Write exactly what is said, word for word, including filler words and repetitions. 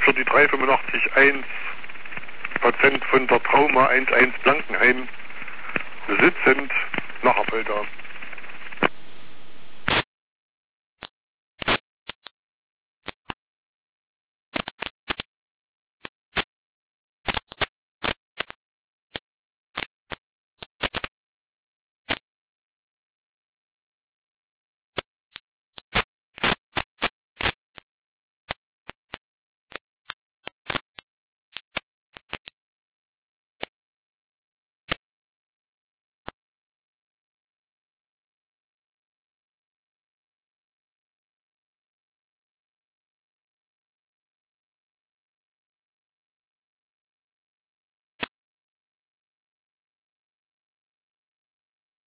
für die drei fünf acht eins Patient von der Trauma eins eins Blankenheim sitzend